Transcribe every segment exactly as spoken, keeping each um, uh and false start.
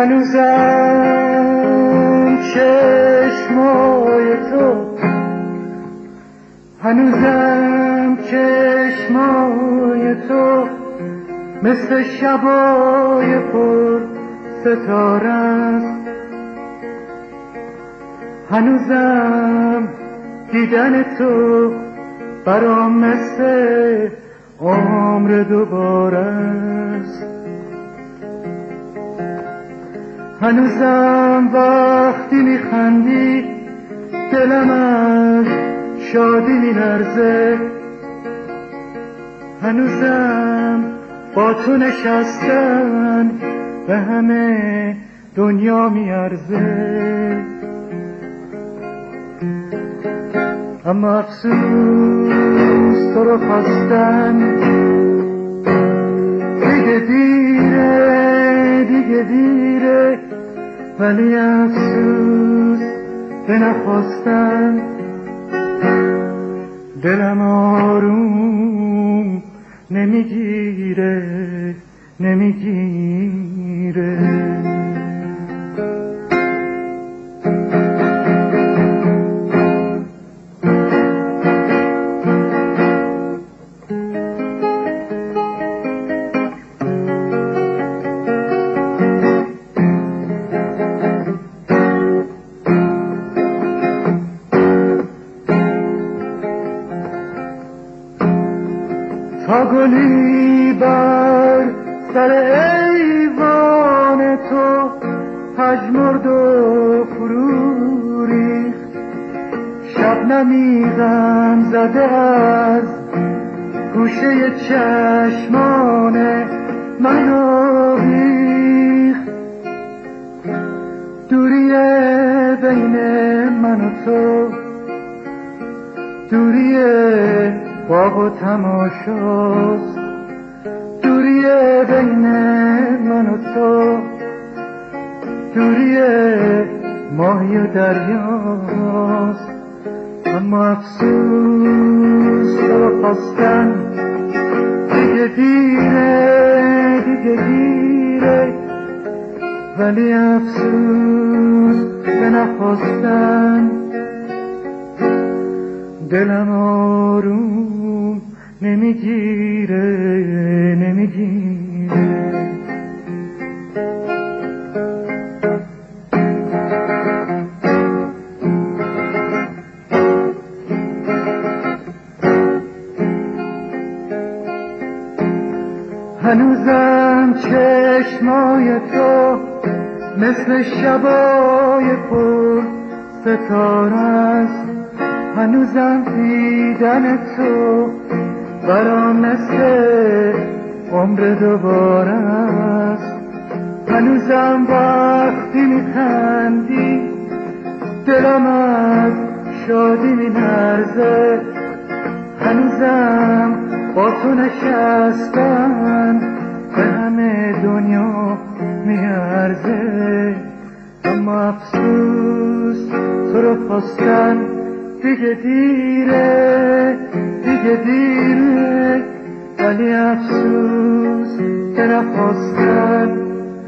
هنوزم چشمای تو هنوزم چشمای تو مثل شبای پر ستاره است. هنوزم دیدن تو برام مثل عمر دوباره است. هنوزم وقتی میخندی دلم از شادی میلرزه. هنوزم با تو نشستن به همه دنیا میارزه. اما افسوس تو رو خواستن دیگه دیره دیگه دیره، ولی افسوس به نخواستن دلم آروم نمیگیره نمیگیره. تا گلی بر سر ایوان تو پژمرد و فرو ریخت، شبنمی غم زده از گوشه چشمان منو ریخت. دوری بین من و تو دوری باغ و تماشاست، دوری بین من و تو دوری ماهی و دریاست. اما افسوس تو خواستن دیگه دیره دیگه دیره، ولی افسوس به نخواستن دلم آروم نمیگیره نمیگیره. هنوزم چشمای تو مثل شبای پر ستاره است. هنوزم دیدن تو برام مثل عمر دوباره است. هنوزم وقتی میخندی دلم از شادی میلرزه. هنوزم با تو نشستن به همه دنیا میارزه. اما افسوس تو رو خواستن دیگه دیره دیگه دیره، ولی افسوس که نخواستن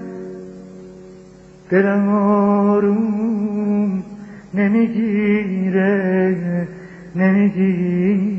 دلم آروم نمیگیره نمیگیره.